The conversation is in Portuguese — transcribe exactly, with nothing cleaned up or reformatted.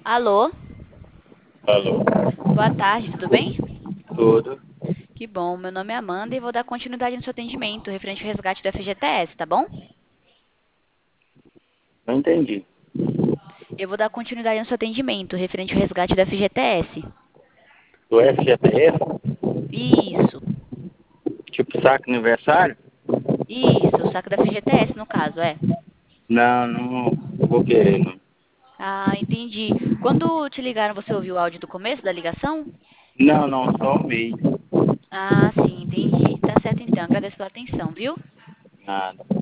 Alô, Alô, boa tarde, tudo bem? tudo? Que bom, meu nome é Amanda e vou dar continuidade no seu atendimento referente ao resgate do F G T S, tá bom? Não entendi. Eu vou dar continuidade no seu atendimento referente ao resgate do F G T S. Do F G T S? Isso, Tipo saque aniversário? isso, o saco do F G T S no caso, é. Não, não vou querer, não. Ah, entendi. Quando te ligaram, você ouviu o áudio do começo da ligação? Não, não, só o meio. Ah, sim, entendi. Tá certo então, agradeço pela atenção, viu? Nada.